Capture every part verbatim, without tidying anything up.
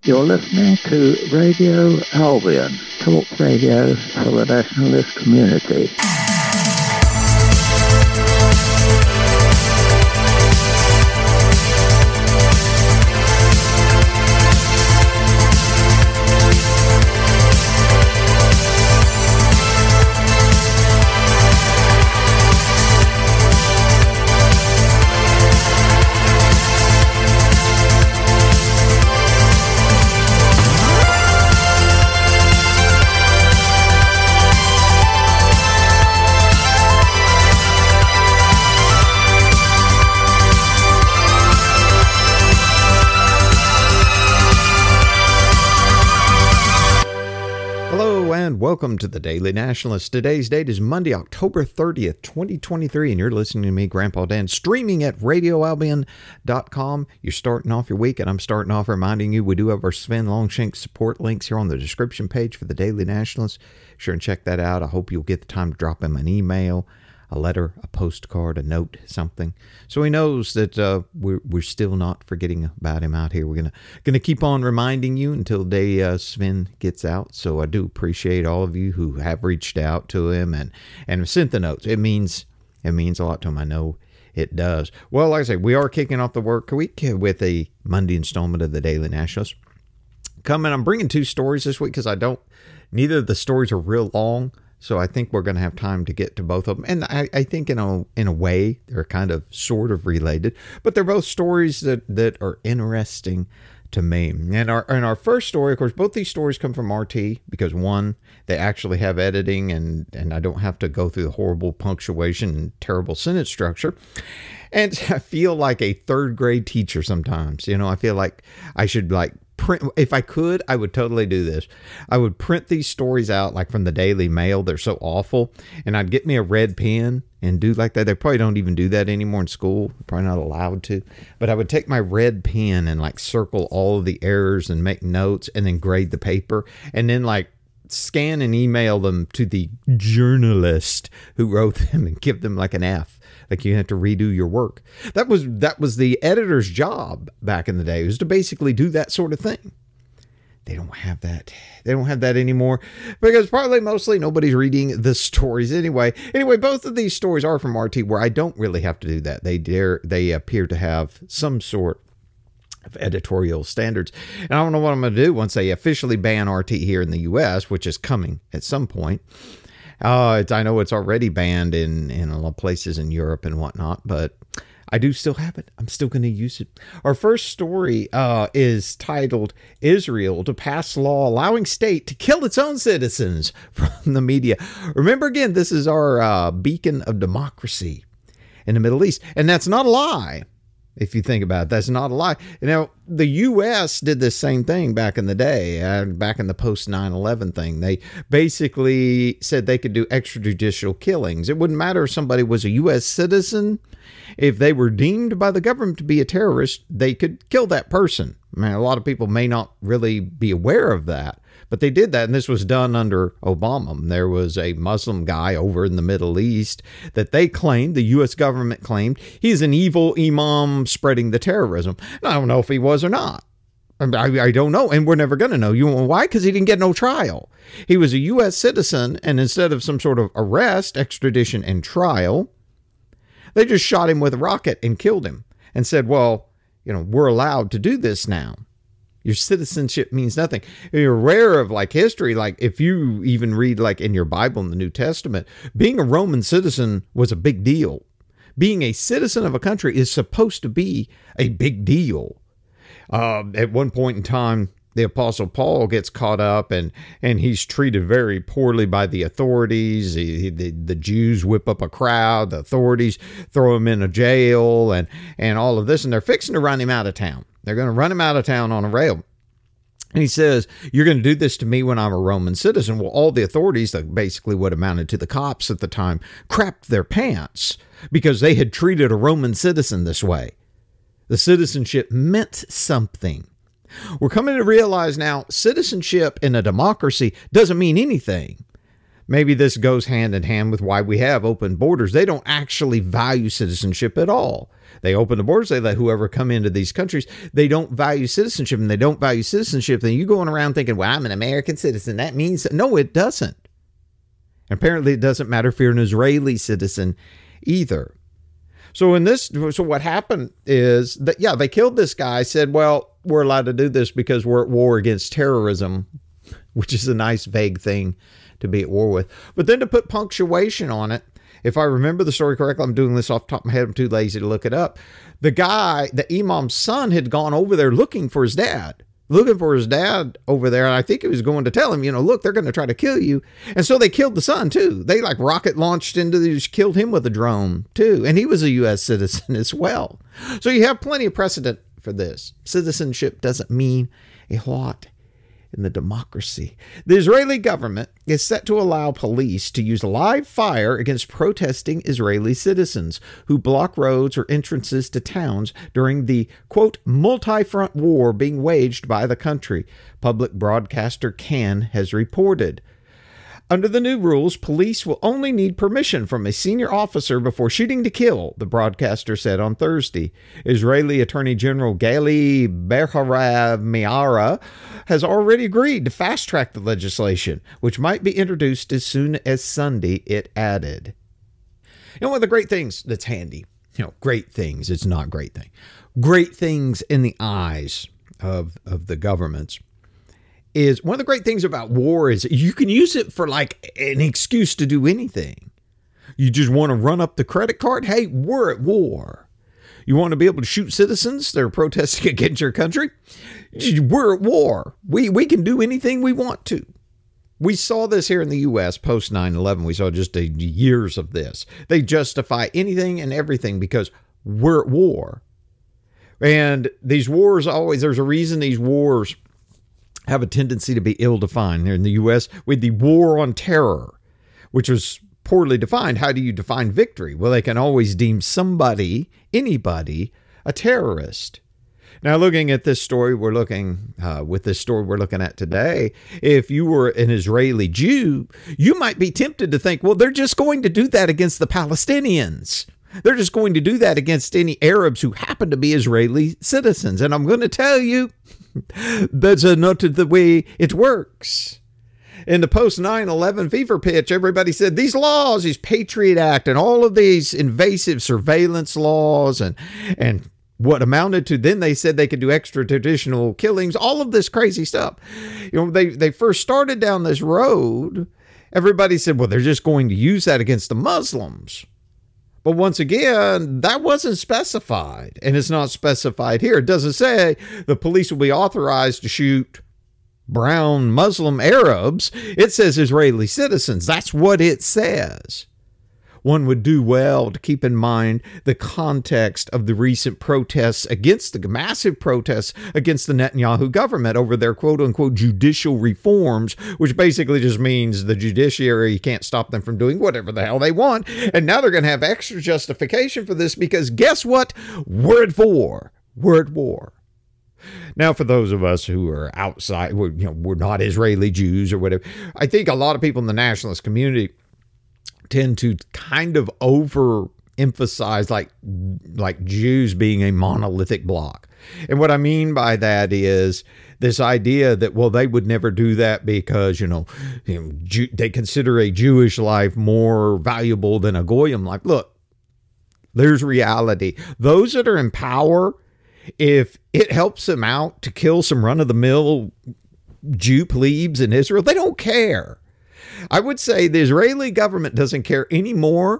You're listening to Radio Albion, talk radio for the nationalist community. Welcome to the Daily Nationalist. Today's date is Monday, October thirtieth, twenty twenty-three, and you're listening to me, Grandpa Dan, streaming at radio albion dot com. You're starting off your week, and I'm starting off reminding you we do have our Sven Longshank support links here on the description page for the Daily Nationalist. Sure and check that out. I hope you'll get the time to drop him an email, a letter, a postcard, a note, something, so he knows that uh, we're we're still not forgetting about him out here. We're gonna gonna keep on reminding you until the day uh, Sven gets out. So I do appreciate all of you who have reached out to him and and sent the notes. It means it means a lot to him. I know it does. Well, like I say, we are kicking off the work week with a Monday installment of the Daily Nationalist. Coming, I'm bringing two stories this week because I don't. Neither of the stories are real long. So I think we're going to have time to get to both of them. And I, I think in a in a way, they're kind of sort of related. But they're both stories that, that are interesting to me. And our, and our first story, of course, both these stories come from R T. Because one, they actually have editing. And, and I don't have to go through the horrible punctuation and terrible sentence structure. And I feel like a third grade teacher sometimes. You know, I feel like I should like print. If I could, I would totally do this. I would print these stories out like from the Daily Mail. They're so awful. And I'd get me a red pen and do like that. They probably don't even do that anymore in school. Probably not allowed to. But I would take my red pen and like circle all of the errors and make notes and then grade the paper. And then like scan and email them to the journalist who wrote them and give them like an F. Like you have to redo your work. That was that was the editor's job back in the day. It was to basically do that sort of thing. They don't have that. They don't have that anymore because partly, mostly, nobody's reading the stories anyway. Anyway, both of these stories are from R T, where I don't really have to do that. They dare. They appear to have some sort of editorial standards. And I don't know what I'm going to do once they officially ban R T here in the U S, which is coming at some point. Uh, it's, I know it's already banned in, in a lot of places in Europe and whatnot, but I do still have it. I'm still going to use it. Our first story uh, is titled, Israel to Pass Law Allowing State to Kill Its Own Citizens, from the media. Remember, again, this is our uh, beacon of democracy in the Middle East. And that's not a lie. If you think about it, that's not a lie. Now, the U S did the same thing back in the day, uh, back in the post nine eleven thing. They basically said they could do extrajudicial killings. It wouldn't matter if somebody was a U S citizen. If they were deemed by the government to be a terrorist, they could kill that person. I mean, a lot of people may not really be aware of that, but they did that, and this was done under Obama. There was a Muslim guy over in the Middle East that they claimed, the U S government claimed, he's an evil imam spreading the terrorism. And I don't know if he was or not. I, I don't know, and we're never going to know. You know why? Because he didn't get no trial. He was a U S citizen, and instead of some sort of arrest, extradition, and trial, they just shot him with a rocket and killed him and said, well, you know, we're allowed to do this now. Your citizenship means nothing. You're aware of like history. Like if you even read like in your Bible in the New Testament, being a Roman citizen was a big deal. Being a citizen of a country is supposed to be a big deal. Uh, at one point in time, the Apostle Paul gets caught up and, and he's treated very poorly by the authorities. He, the, the Jews whip up a crowd. The authorities throw him in a jail and, and all of this. And they're fixing to run him out of town. They're going to run him out of town on a rail. And he says, you're going to do this to me when I'm a Roman citizen. Well, all the authorities, like basically what amounted to the cops at the time, crapped their pants because they had treated a Roman citizen this way. The citizenship meant something. We're coming to realize now citizenship in a democracy doesn't mean anything. Maybe this goes hand in hand with why we have open borders. They don't actually value citizenship at all. They open the borders, they let whoever come into these countries. They don't value citizenship, and they don't value citizenship. Then you going around thinking, well, I'm an American citizen. That means, no, it doesn't. Apparently, it doesn't matter if you're an Israeli citizen either. So in this, so what happened is that, yeah, they killed this guy, said, well, we're allowed to do this because we're at war against terrorism, which is a nice vague thing to be at war with. But then to put punctuation on it, if I remember the story correctly, I'm doing this off the top of my head, I'm too lazy to look it up. The guy, the imam's son, had gone over there looking for his dad. Looking for his dad over there. And I think he was going to tell him, you know, look, they're going to try to kill you. And so they killed the son, too. They like rocket launched into the, killed him with a drone, too. And he was a U S citizen as well. So you have plenty of precedent for this. Citizenship doesn't mean a lot in the democracy. The Israeli government is set to allow police to use live fire against protesting Israeli citizens who block roads or entrances to towns during the, quote, multi-front war being waged by the country, public broadcaster Kan has reported. Under the new rules, police will only need permission from a senior officer before shooting to kill, the broadcaster said on Thursday. Israeli Attorney General Gali Beharav Miara has already agreed to fast-track the legislation, which might be introduced as soon as Sunday, it added. You know, one of the great things that's handy, you know, great things, it's not great thing, great things in the eyes of, of the governments, is one of the great things about war is you can use it for like an excuse to do anything. You just want to run up the credit card. Hey, we're at war. You want to be able to shoot citizens that are protesting against your country? We're at war. We, we can do anything we want to. We saw this here in the U S post nine eleven. We saw just a, years of this. They justify anything and everything because we're at war. And these wars always, there's a reason these wars have a tendency to be ill-defined. Here in the U S, with the war on terror, which was poorly defined. How do you define victory? Well, they can always deem somebody, anybody, a terrorist. Now, looking at this story, we're looking, uh, with this story we're looking at today, if you were an Israeli Jew, you might be tempted to think, well, they're just going to do that against the Palestinians. They're just going to do that against any Arabs who happen to be Israeli citizens. And I'm going to tell you, that's not the way it works. In the post nine eleven fever pitch, everybody said these laws, these Patriot Act and all of these invasive surveillance laws and, and what amounted to, then they said they could do extrajudicial killings, all of this crazy stuff. You know, they, they first started down this road. Everybody said, well, they're just going to use that against the Muslims. But once again, that wasn't specified, and it's not specified here. It doesn't say the police will be authorized to shoot brown Muslim Arabs. It says Israeli citizens. That's what it says. One would do well to keep in mind the context of the recent protests against the massive protests against the Netanyahu government over their quote unquote judicial reforms, which basically just means the judiciary can't stop them from doing whatever the hell they want. And now they're going to have extra justification for this because guess what? We're at war. We're at war. Now, for those of us who are outside, we're, you know, we're not Israeli Jews or whatever, I think a lot of people in the nationalist community tend to kind of overemphasize like like Jews being a monolithic block. And what I mean by that is this idea that, well, they would never do that because, you know, you know Jew, they consider a Jewish life more valuable than a Goyim life. Look, there's reality. Those that are in power, if it helps them out to kill some run-of-the-mill Jew plebes in Israel, they don't care. I would say the Israeli government doesn't care any more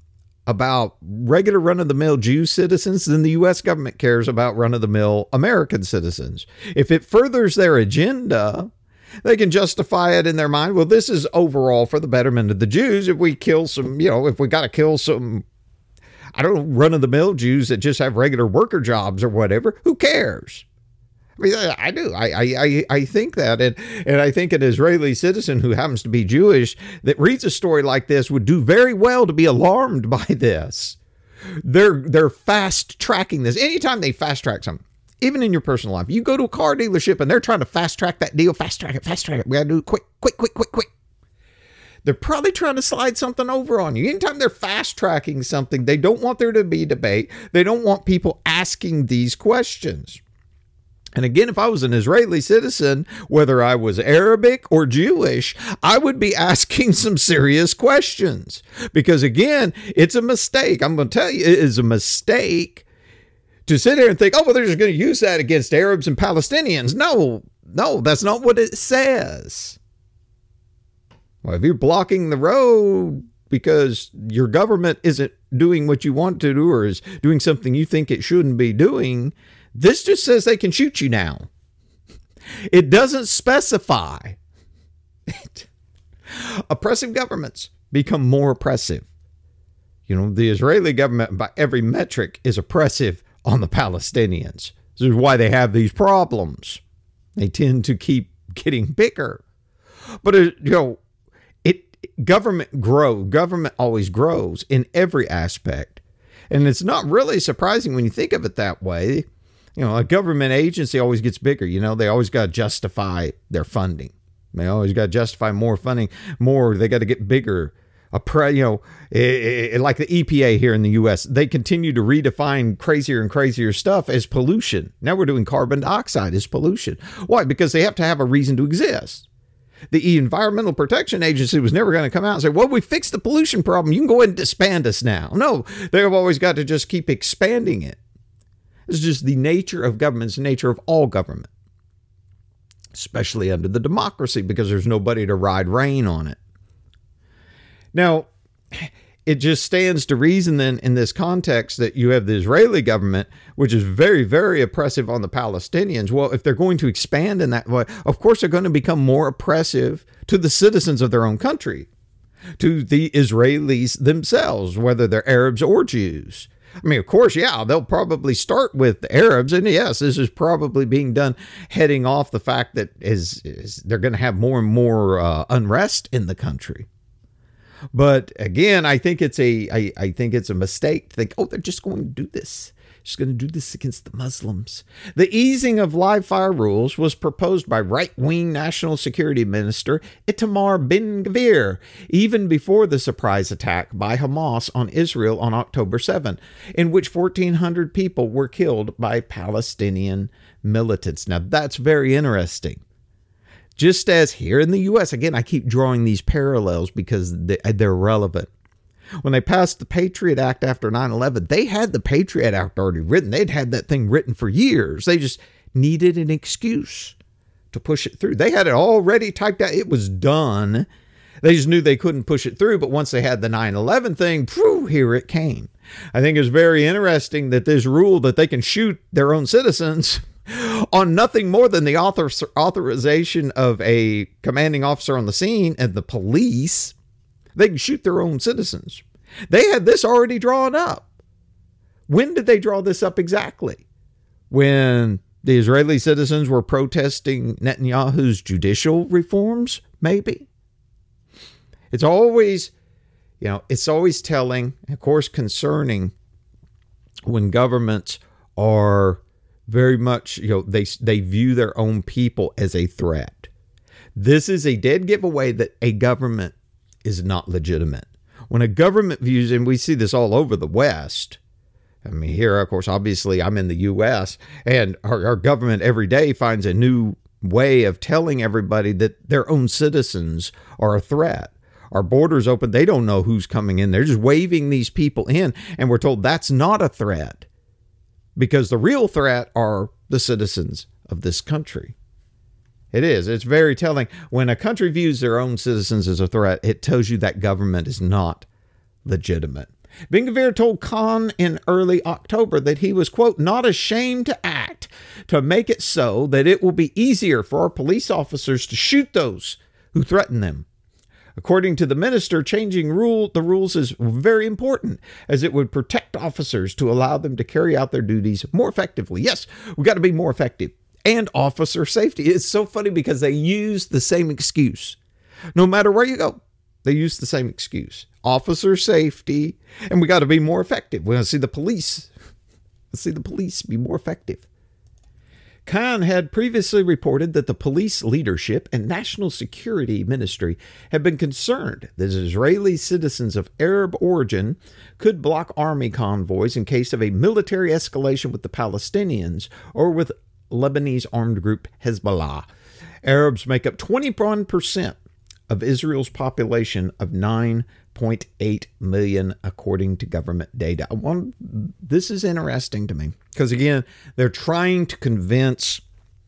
about regular run-of-the-mill Jew citizens than the U S government cares about run-of-the-mill American citizens. If it furthers their agenda, they can justify it in their mind. Well, this is overall for the betterment of the Jews. If we kill some, you know, if we got to kill some, I don't know, run-of-the-mill Jews that just have regular worker jobs or whatever, who cares? I mean, I do. I, I, I think that. And, and I think an Israeli citizen who happens to be Jewish that reads a story like this would do very well to be alarmed by this. They're, they're fast tracking this. Anytime they fast track something, even in your personal life, you go to a car dealership and they're trying to fast track that deal, fast track it, fast track it. We got to do it quick, quick, quick, quick, quick. they're probably trying to slide something over on you. Anytime they're fast tracking something, they don't want there to be debate. They don't want people asking these questions. And again, if I was an Israeli citizen, whether I was Arabic or Jewish, I would be asking some serious questions. Because again, it's a mistake. I'm going to tell you, it is a mistake to sit here and think, oh, well, they're just going to use that against Arabs and Palestinians. No, no, that's not what it says. Well, if you're blocking the road because your government isn't doing what you want to do or is doing something you think it shouldn't be doing, this just says they can shoot you now. It doesn't specify. Oppressive governments become more oppressive. You know, the Israeli government, by every metric, is oppressive on the Palestinians. This is why they have these problems. They tend to keep getting bigger. But, uh, you know, government grow. Government always grows in every aspect. And it's not really surprising when you think of it that way. You know, a government agency always gets bigger. You know, they always got to justify their funding. They always got to justify more funding, more. They got to get bigger. A pre, you know, it, it, like the E P A here in the U S, they continue to redefine crazier and crazier stuff as pollution. Now we're doing carbon dioxide as pollution. Why? Because they have to have a reason to exist. The Environmental Protection Agency was never going to come out and say, well, we fixed the pollution problem. You can go ahead and disband us now. No, they've always got to just keep expanding it. It's just the nature of government. It's the nature of all government, especially under the democracy, because there's nobody to ride rein on it. Now, it just stands to reason then in this context that you have the Israeli government, which is very, very oppressive on the Palestinians. Well, if they're going to expand in that way, of course, they're going to become more oppressive to the citizens of their own country, to the Israelis themselves, whether they're Arabs or Jews. I mean, of course, yeah, they'll probably start with the Arabs. And yes, this is probably being done heading off the fact that is, is they're going to have more and more uh, unrest in the country. But again, I think it's a I, I think it's a mistake to think, oh, they're just going to do this. Just going to do this against the Muslims. The easing of live fire rules was proposed by right-wing National Security Minister Itamar Ben-Gvir, even before the surprise attack by Hamas on Israel on October seventh, in which fourteen hundred people were killed by Palestinian militants. Now, that's very interesting. Just as here in the U S, again, I keep drawing these parallels because they're relevant. When they passed the Patriot Act after nine eleven, they had the Patriot Act already written. They'd had that thing written for years. They just needed an excuse to push it through. They had it already typed out. It was done. They just knew they couldn't push it through. But once they had the nine eleven thing, phew, here it came. I think it's very interesting that this rule that they can shoot their own citizens on nothing more than the author, authorization of a commanding officer on the scene and the police, they can shoot their own citizens. They had this already drawn up. When did they draw this up exactly? When the Israeli citizens were protesting Netanyahu's judicial reforms, maybe? It's always, you know, it's always telling, of course, concerning when governments are very much, you know, they they view their own people as a threat. This is a dead giveaway that a government is not legitimate. When a government views, and we see this all over the West, I mean, here, of course, obviously I'm in the U S, and our, our government every day finds a new way of telling everybody that their own citizens are a threat. Our borders open, they don't know who's coming in. They're just waving these people in, and we're told that's not a threat. Because the real threat are the citizens of this country. It is. It's very telling. When a country views their own citizens as a threat, it tells you that government is not legitimate. Ben-Gvir told Khan in early October that he was, quote, not ashamed to act to make it so that it will be easier for our police officers to shoot those who threaten them. According to the minister, changing rule the rules is very important, as it would protect officers to allow them to carry out their duties more effectively. Yes, we've got to be more effective. And officer safety. It's so funny because they use the same excuse. No matter where you go, they use the same excuse. Officer safety, and we got to be more effective. We want to see the police. Let's see the police be more effective. Khan had previously reported that the police leadership and national security ministry had been concerned that Israeli citizens of Arab origin could block army convoys in case of a military escalation with the Palestinians or with Lebanese armed group Hezbollah. Arabs make up twenty-one percent of Israel's population of nine point eight million, according to government data. I want, this is interesting to me because, again, they're trying to convince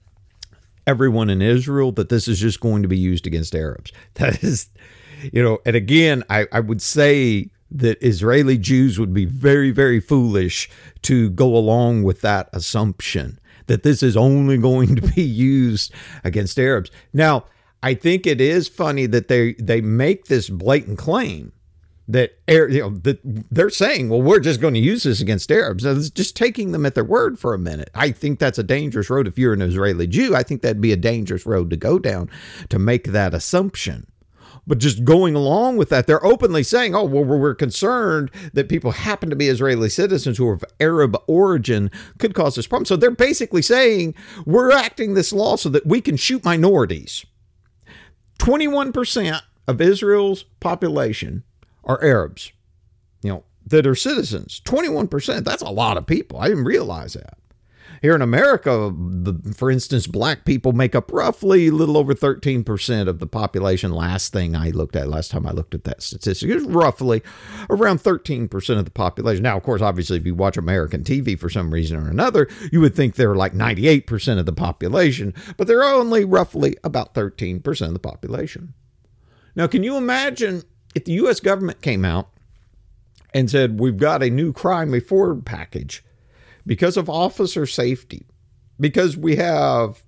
everyone in Israel that this is just going to be used against Arabs. That is, you know, and again, I, I would say that Israeli Jews would be very, very foolish to go along with that assumption that this is only going to be used against Arabs. Now, I think it is funny that they, they make this blatant claim that, you know, that they're saying, well, we're just going to use this against Arabs. Now, it's just taking them at their word for a minute. I think that's a dangerous road. If you're an Israeli Jew, I think that'd be a dangerous road to go down to make that assumption. But just going along with that, they're openly saying, oh, well, we're concerned that people happen to be Israeli citizens who are of Arab origin could cause this problem. So they're basically saying we're acting this law so that we can shoot minorities. twenty-one percent of Israel's population are Arabs, you know, that are citizens. twenty-one percent. That's a lot of people. I didn't realize that. Here in America, the, for instance, black people make up roughly a little over thirteen percent of the population. Last thing I looked at, last time I looked at that statistic, is roughly around thirteen percent of the population. Now, of course, obviously, if you watch American T V for some reason or another, you would think they're like ninety-eight percent of the population, but they're only roughly about thirteen percent of the population. Now, can you imagine if the U S government came out and said, we've got a new crime reform package because of officer safety, because we have,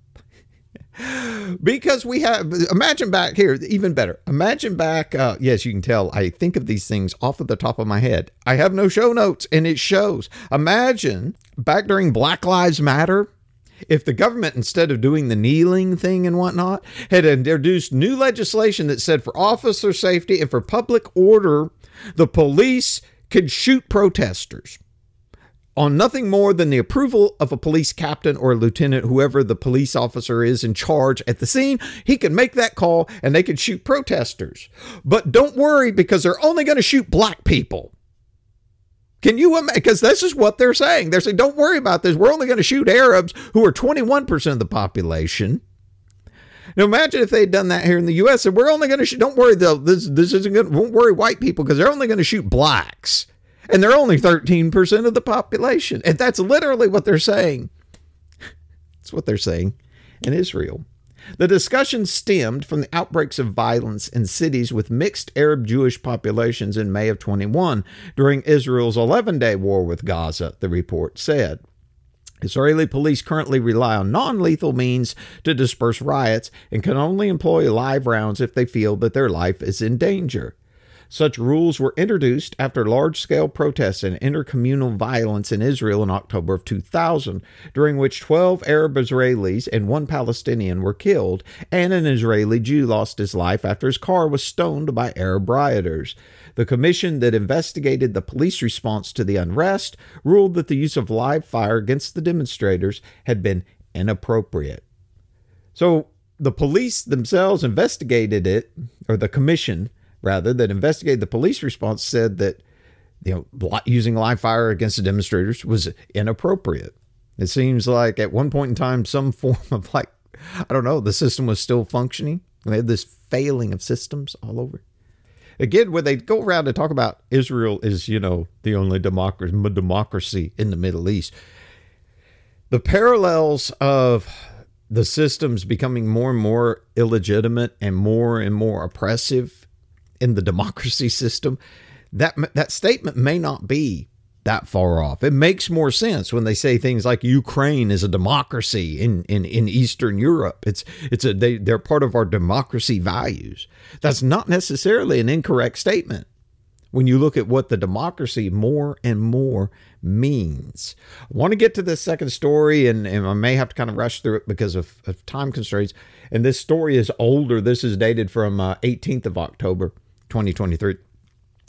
because we have, imagine back here, even better, imagine back, uh, yes, you can tell, I think of these things off of the top of my head. I have no show notes, and it shows. Imagine back during Black Lives Matter, if the government, instead of doing the kneeling thing and whatnot, had introduced new legislation that said for officer safety and for public order, the police could shoot protesters on nothing more than the approval of a police captain or a lieutenant, whoever the police officer is in charge at the scene. He can make that call and they can shoot protesters. But don't worry, because they're only going to shoot black people. Can you imagine? Because this is what they're saying. They're saying, don't worry about this. We're only going to shoot Arabs, who are twenty-one percent of the population. Now, imagine if they'd done that here in the U S and we're only going to shoot, don't worry though, this, this isn't going to, won't worry white people, because they're only going to shoot blacks. And they're only thirteen percent of the population. And that's literally what they're saying. That's what they're saying in Israel. The discussion stemmed from the outbreaks of violence in cities with mixed Arab-Jewish populations in May of twenty-one during Israel's eleven-day war with Gaza, the report said. Israeli police currently rely on non-lethal means to disperse riots and can only employ live rounds if they feel that their life is in danger. Such rules were introduced after large-scale protests and intercommunal violence in Israel in October of two thousand, during which twelve Arab Israelis and one Palestinian were killed, and an Israeli Jew lost his life after his car was stoned by Arab rioters. The commission that investigated the police response to the unrest ruled that the use of live fire against the demonstrators had been inappropriate. So the police themselves investigated it, or the commission rather, that investigated the police response said that, you know, using live fire against the demonstrators was inappropriate. It seems like at one point in time, some form of, like, I don't know, the system was still functioning. They had this failing of systems all over. Again, when they go around and talk about Israel is, you know, the only democracy, democracy in the Middle East, the parallels of the systems becoming more and more illegitimate and more and more oppressive in the democracy system, that that statement may not be that far off. It makes more sense when they say things like Ukraine is a democracy in, in, in Eastern Europe. It's it's a they, they're part of our democracy values. That's not necessarily an incorrect statement when you look at what the democracy more and more means. I want to get to this second story, and, and I may have to kind of rush through it because of, of time constraints. And this story is older. This is dated from uh, eighteenth of October, twenty twenty-three.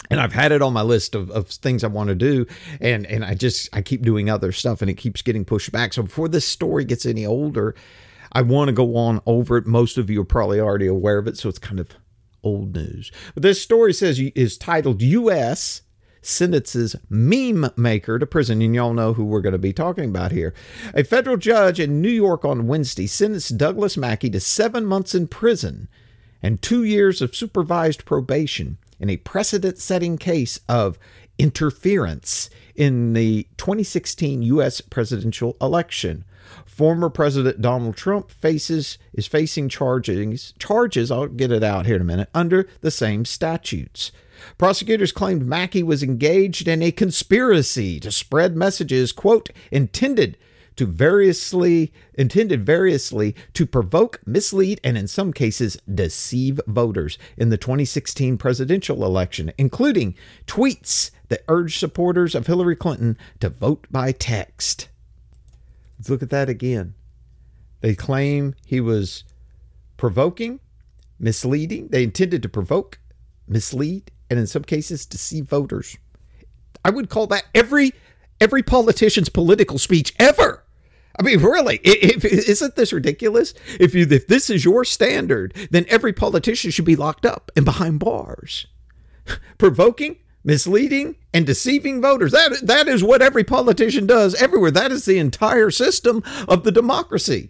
And I've had it on my list of, of things I want to do. And, and I just, I keep doing other stuff and it keeps getting pushed back. So before this story gets any older, I want to go on over it. Most of you are probably already aware of it. So it's kind of old news. But this story says is titled U S sentences meme maker to prison. And y'all know who we're going to be talking about here. A federal judge in New York on Wednesday sentenced Douglas Mackey to seven months in prison and two years of supervised probation in a precedent-setting case of interference in the twenty sixteen U S presidential election. Former President Donald Trump faces is facing charges, charges, I'll get it out here in a minute, under the same statutes. Prosecutors claimed Mackey was engaged in a conspiracy to spread messages, quote, intended to variously intended variously to provoke, mislead, and in some cases deceive voters in the twenty sixteen presidential election, including tweets that urged supporters of Hillary Clinton to vote by text. Let's look at that again. They claim he was provoking, misleading. They intended to provoke, mislead, and in some cases deceive voters. I would call that every every politician's political speech ever. I mean, really, if, isn't this ridiculous? If you if this is your standard, then every politician should be locked up and behind bars. Provoking, misleading, and deceiving voters. That, that is what every politician does everywhere. That is the entire system of the democracy.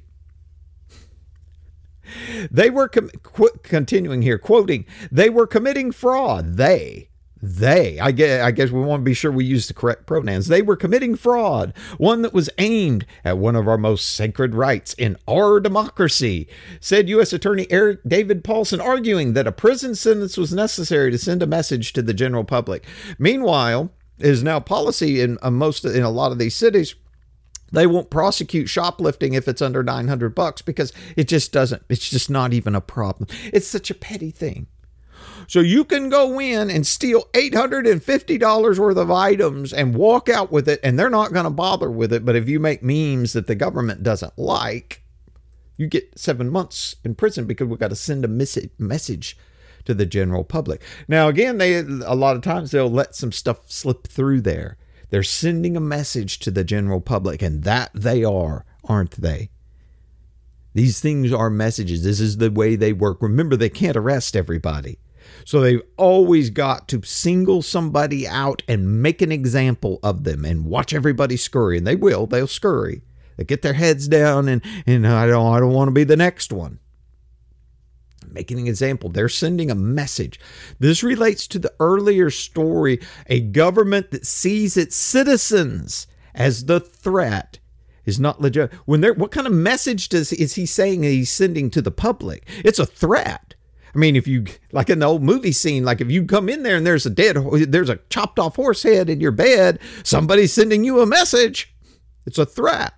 They were, com- qu- continuing here, quoting, they were committing fraud. They, they, I guess, I guess we want to be sure we use the correct pronouns. They were committing fraud, one that was aimed at one of our most sacred rights in our democracy, said U S Attorney Eric David Paulson, arguing that a prison sentence was necessary to send a message to the general public. Meanwhile, it is now policy in uh, most, in a lot of these cities, they won't prosecute shoplifting if it's under nine hundred bucks because it just doesn't, it's just not even a problem. It's such a petty thing. So you can go in and steal eight hundred fifty dollars worth of items and walk out with it, and they're not going to bother with it. But if you make memes that the government doesn't like, you get seven months in prison because we've got to send a mes- message to the general public. Now, again, they a lot of times they'll let some stuff slip through there. They're sending a message to the general public, and that they are, aren't they? These things are messages. This is the way they work. Remember, they can't arrest everybody. So they've always got to single somebody out and make an example of them and watch everybody scurry. And they will. They'll scurry. They get their heads down and, and I don't, I don't want to be the next one. Making an example. They're sending a message. This relates to the earlier story, a government that sees its citizens as the threat is not legit. When they're, what kind of message does is he saying he's sending to the public? It's a threat. I mean, if you, like in the old movie scene, like if you come in there and there's a dead, there's a chopped off horse head in your bed, somebody's sending you a message. It's a threat.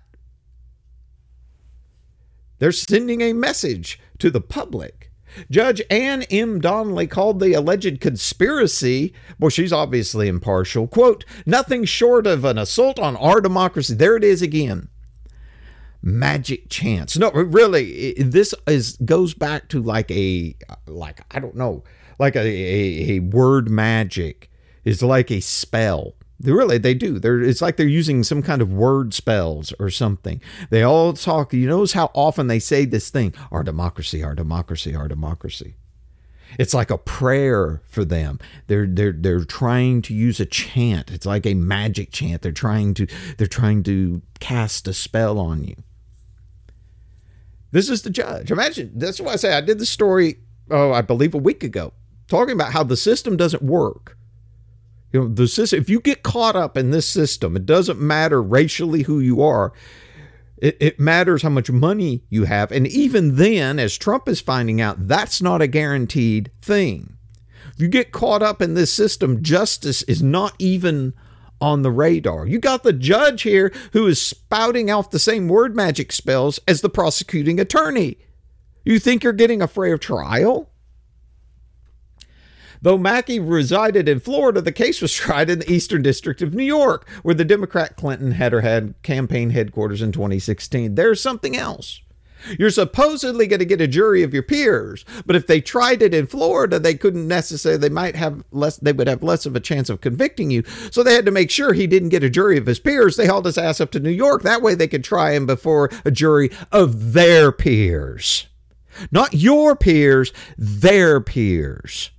They're sending a message to the public. Judge Ann M. Donnelly called the alleged conspiracy, well, she's obviously impartial, quote, nothing short of an assault on our democracy. There it is again. Magic chance. No, really, this is goes back to like a, like, I don't know, like a, a, a word magic is like a spell. They really, they do. They're, it's like they're using some kind of word spells or something. They all talk. You notice how often they say this thing, our democracy, our democracy, our democracy. It's like a prayer for them. They're they're they're trying to use a chant. It's like a magic chant. They're trying to they're trying to cast a spell on you. This is the judge. Imagine, that's why I say I did the story, oh, I believe a week ago, talking about how the system doesn't work. You know, the system, if you get caught up in this system, it doesn't matter racially who you are. It, it matters how much money you have. And even then, as Trump is finding out, that's not a guaranteed thing. If you get caught up in this system, justice is not even on the radar. You got the judge here who is spouting out the same word magic spells as the prosecuting attorney. You think you're getting a fair trial? Though Mackey resided in Florida, the case was tried in the Eastern District of New York, where the Democrat Clinton had her had campaign headquarters in twenty sixteen. There's something else. You're supposedly going to get a jury of your peers, but if they tried it in Florida, they couldn't necessarily, they might have less, they would have less of a chance of convicting you. So they had to make sure he didn't get a jury of his peers. They hauled his ass up to New York. That way they could try him before a jury of their peers. Not your peers, their peers.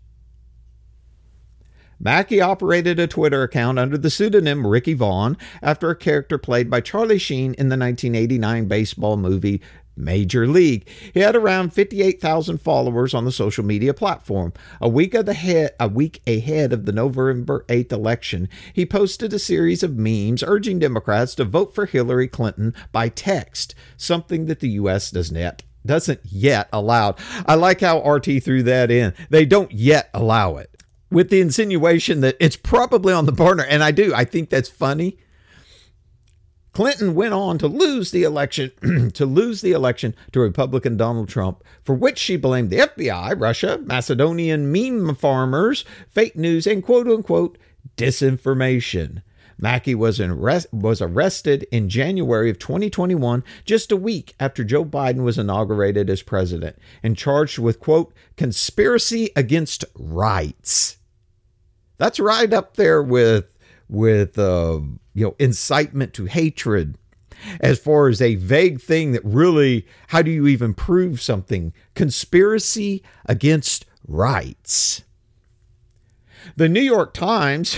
Mackey operated a Twitter account under the pseudonym Ricky Vaughn after a character played by Charlie Sheen in the nineteen eighty-nine baseball movie Major League. He had around fifty-eight thousand followers on the social media platform. A week, of the head, a week ahead of the November eighth election, he posted a series of memes urging Democrats to vote for Hillary Clinton by text, something that the U S does not, doesn't yet allow. I like how R T threw that in. They don't yet allow it, with the insinuation that it's probably on the burner. And I do. I think that's funny. Clinton went on to lose the election to lose the election to Republican Donald Trump, for which she blamed the F B I, Russia, Macedonian meme farmers, fake news, and quote-unquote disinformation. Mackey was, arrest, was arrested in January of twenty twenty-one, just a week after Joe Biden was inaugurated as president, and charged with, quote, conspiracy against rights. That's right up there with, with uh, you know, incitement to hatred, as far as a vague thing that really, how do you even prove something? Conspiracy against rights. The New York Times...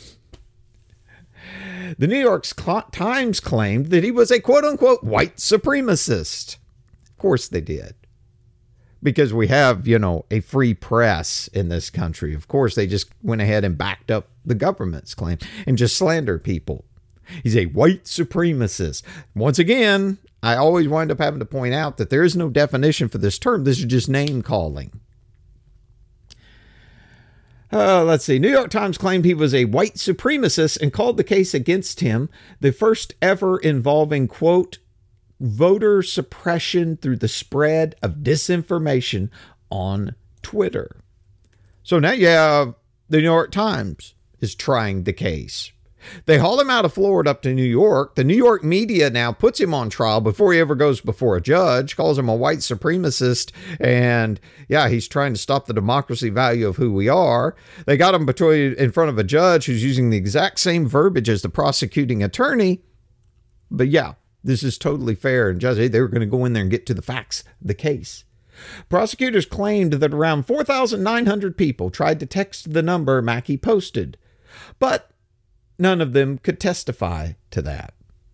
The New York Times claimed that he was a quote-unquote white supremacist. Of course they did. Because we have, you know, a free press in this country. Of course, they just went ahead and backed up the government's claim and just slandered people. He's a white supremacist. Once again, I always wind up having to point out that there is no definition for this term. This is just name calling. Uh, let's see. New York Times claimed he was a white supremacist and called the case against him the first ever involving, quote, voter suppression through the spread of disinformation on Twitter. So now you have the New York Times is trying the case. They haul him out of Florida up to New York. The New York media now puts him on trial before he ever goes before a judge, calls him a white supremacist, and yeah, he's trying to stop the democracy value of who we are. They got him between, in front of a judge who's using the exact same verbiage as the prosecuting attorney. But yeah, this is totally fair, and judge, they were going to go in there and get to the facts of the case. Prosecutors claimed that around four thousand nine hundred people tried to text the number Mackey posted, but none of them could testify to that.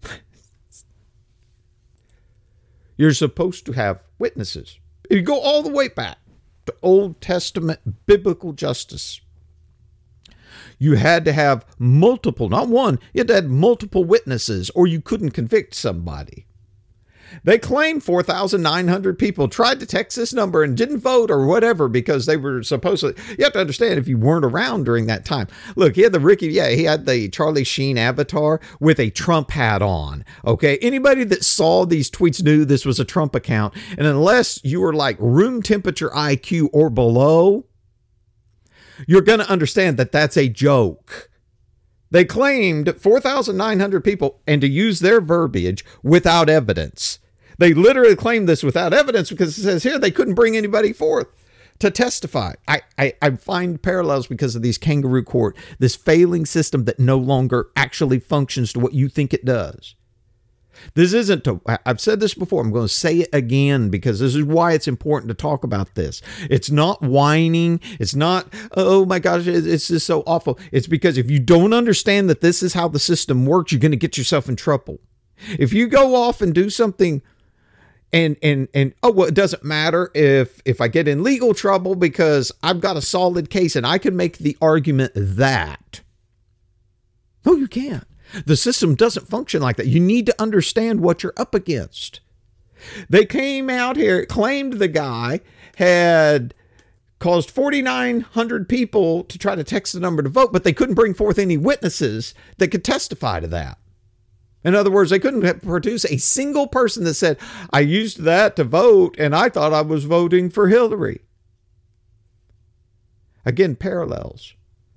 You're supposed to have witnesses. You go all the way back to Old Testament biblical justice. You had to have multiple, not one, you had to have multiple witnesses or you couldn't convict somebody. They claim four thousand nine hundred people tried to text this number and didn't vote or whatever because they were supposedly, you have to understand if you weren't around during that time. Look, he had the Ricky, yeah, he had the Charlie Sheen avatar with a Trump hat on. Okay. Anybody that saw these tweets knew this was a Trump account. And unless you were like room temperature I Q or below, you're going to understand that that's a joke. They claimed four thousand nine hundred people, and to use their verbiage, without evidence. They literally claimed this without evidence because it says here they couldn't bring anybody forth to testify. I, I, I find parallels because of these kangaroo court, this failing system that no longer actually functions to what you think it does. This isn't, to, I've said this before, I'm going to say it again because this is why it's important to talk about this. It's not whining. It's not, oh my gosh, it's just so awful. It's because if you don't understand that this is how the system works, you're going to get yourself in trouble. If you go off and do something and, and, and, oh, well, it doesn't matter if, if I get in legal trouble because I've got a solid case and I can make the argument that. No, you can't. The system doesn't function like that. You need to understand what you're up against. They came out here, claimed the guy had caused forty-nine hundred people to try to text the number to vote, but they couldn't bring forth any witnesses that could testify to that. In other words, they couldn't produce a single person that said, I used that to vote and I thought I was voting for Hillary. Again, parallels.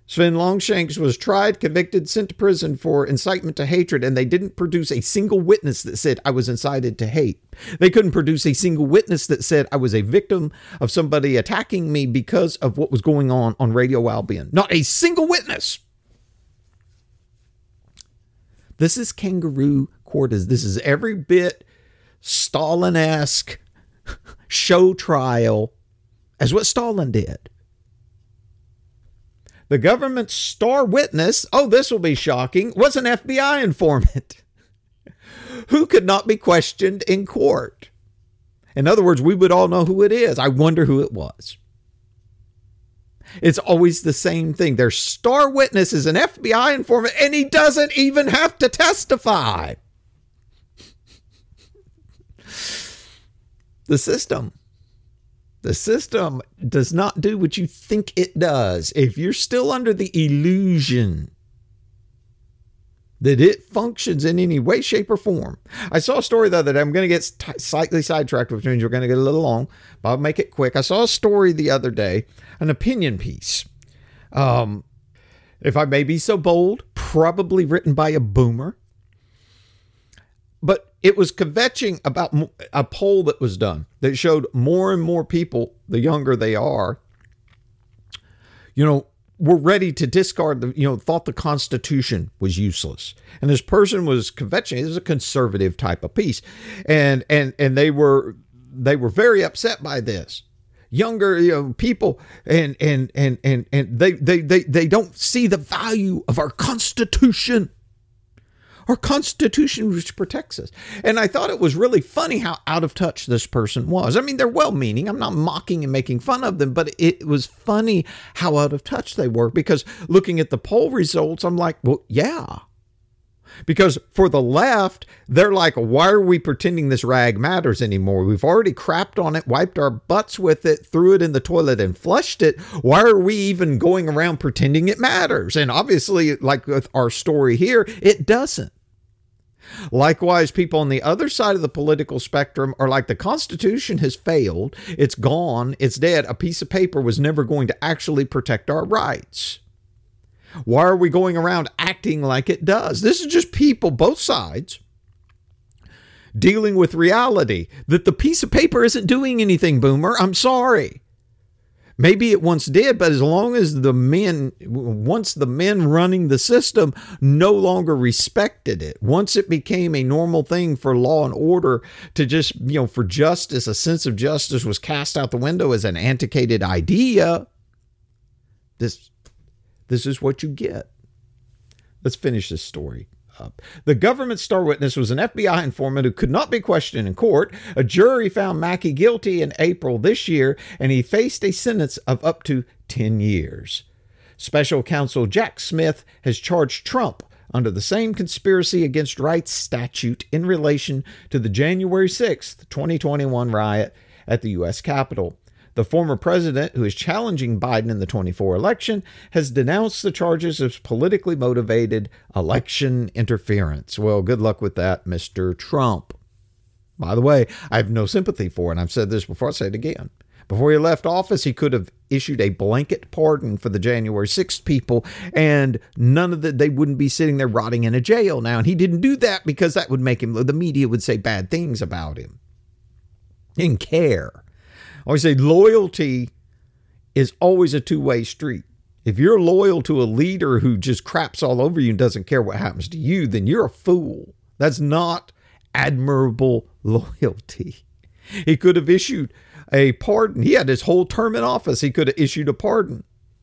Sven Longshanks was tried, convicted, sent to prison for incitement to hatred, and they didn't produce a single witness that said I was incited to hate. They couldn't produce a single witness that said I was a victim of somebody attacking me because of what was going on on Radio Albion. Not a single witness. This is kangaroo court. This is every bit Stalin-esque show trial as what Stalin did. The government's star witness, oh, this will be shocking, was an F B I informant who could not be questioned in court. In other words, we would all know who it is. I wonder who it was. It's always the same thing. Their star witness is an F B I informant, and he doesn't even have to testify. The system. The system does not do what you think it does. If you're still under the illusion that it functions in any way, shape, or form. I saw a story the other day. I'm going to get t- slightly sidetracked, which means we're going to get a little long, but I'll make it quick. I saw a story the other day, an opinion piece. Um, if I may be so bold, probably written by a boomer. But it was kvetching about a poll that was done that showed more and more people, the younger they are, you know, were ready to discard the, you know, thought the Constitution was useless. And this person was kvetching. It was a conservative type of piece. And, and, and they were, they were very upset by this. Younger, you know, people, and, and, and, and, and they, they, they, they don't see the value of our Constitution. Our Constitution, which protects us. And I thought it was really funny how out of touch this person was. I mean, they're well-meaning. I'm not mocking and making fun of them, but it was funny how out of touch they were, because looking at the poll results, I'm like, well, yeah. Because for the left, they're like, why are we pretending this rag matters anymore? We've already crapped on it, wiped our butts with it, threw it in the toilet and flushed it. Why are we even going around pretending it matters? And obviously, like with our story here, it doesn't. Likewise, people on the other side of the political spectrum are like, the Constitution has failed. It's gone. It's dead. A piece of paper was never going to actually protect our rights. Why are we going around acting like it does? This is just people, both sides, dealing with reality that the piece of paper isn't doing anything, boomer. I'm sorry. Maybe it once did, but as long as the men, once the men running the system no longer respected it, once it became a normal thing for law and order to just, you know, for justice, a sense of justice was cast out the window as an antiquated idea. This, this is what you get. Let's finish this story up. The government star witness was an F B I informant who could not be questioned in court. A jury found Mackey guilty in April this year, and he faced a sentence of up to ten years. Special counsel Jack Smith has charged Trump under the same conspiracy against rights statute in relation to the January sixth, twenty twenty-one riot at the U S Capitol. The former president, who is challenging Biden in the twenty-four election, has denounced the charges as politically motivated election interference. Well, good luck with that, Mister Trump. By the way, I have no sympathy for, and I've said this before, I'll say it again. Before he left office, he could have issued a blanket pardon for the January sixth people, and none of the, they wouldn't be sitting there rotting in a jail now. And he didn't do that because that would make him, the media would say bad things about him. Didn't care. I always say loyalty is always a two-way street. If you're loyal to a leader who just craps all over you and doesn't care what happens to you, then you're a fool. That's not admirable loyalty. He could have issued a pardon. He had his whole term in office. He could have issued a pardon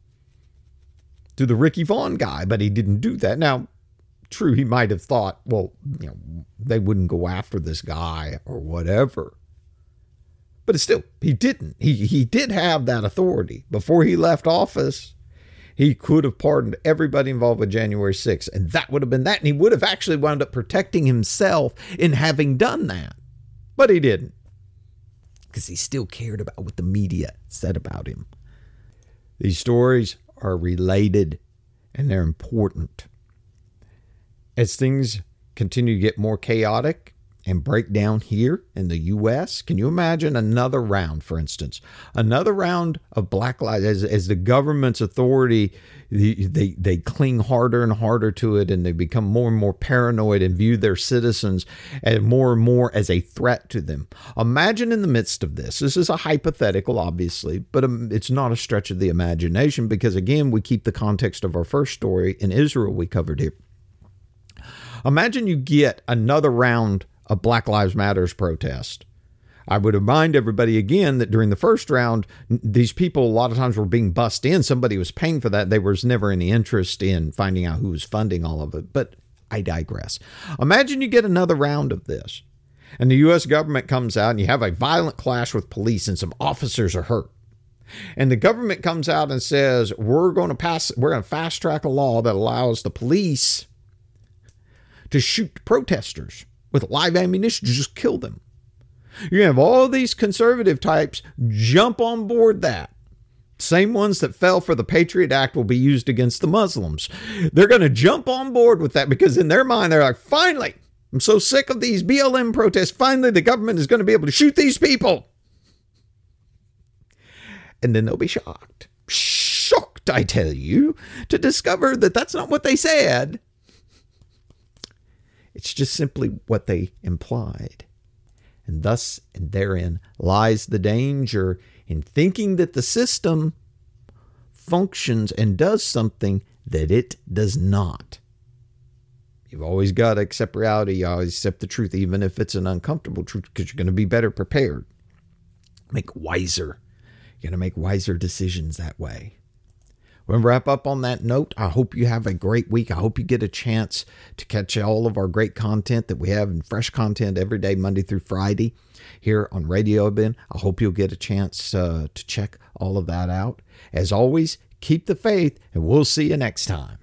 to the Ricky Vaughn guy, but he didn't do that. Now, true, he might have thought, well, you know, they wouldn't go after this guy or whatever. But it's still, he didn't. He he did have that authority. Before he left office, he could have pardoned everybody involved with January sixth. And that would have been that. And he would have actually wound up protecting himself in having done that. But he didn't. Because he still cared about what the media said about him. These stories are related and they're important. As things continue to get more chaotic and break down here in the U S? Can you imagine another round, for instance, another round of Black Lives as, as the government's authority, they, they, they cling harder and harder to it, and they become more and more paranoid and view their citizens as more and more as a threat to them. Imagine in the midst of this, this is a hypothetical, obviously, but it's not a stretch of the imagination because, again, we keep the context of our first story in Israel we covered here. Imagine you get another round of Black Lives Matters protest. I would remind everybody again that during the first round, these people a lot of times were being bussed in. Somebody was paying for that. There was never any interest in finding out who was funding all of it. But I digress. Imagine you get another round of this, and the U S government comes out and you have a violent clash with police and some officers are hurt. And the government comes out and says, we're going to pass, we're going to fast track a law that allows the police to shoot protesters with live ammunition to just kill them. You have all these conservative types jump on board that. Same ones that fell for the Patriot Act will be used against the Muslims. They're going to jump on board with that because in their mind, they're like, finally, I'm so sick of these B L M protests. Finally, the government is going to be able to shoot these people. And then they'll be shocked. Shocked, I tell you, to discover that that's not what they said. It's just simply what they implied. And thus, and therein lies the danger in thinking that the system functions and does something that it does not. You've always got to accept reality. You always accept the truth, even if it's an uncomfortable truth, because you're going to be better prepared. Make wiser. You're going to make wiser decisions that way. We'll wrap up on that note. I hope you have a great week. I hope you get a chance to catch all of our great content that we have and fresh content every day, Monday through Friday here on Radio Albion. I hope you'll get a chance uh, to check all of that out. As always, keep the faith, and we'll see you next time.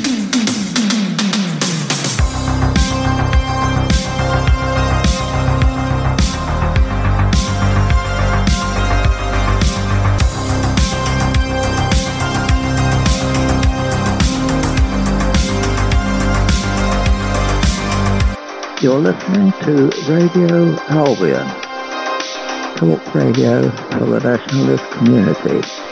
You're listening to Radio Albion, talk radio for the nationalist community.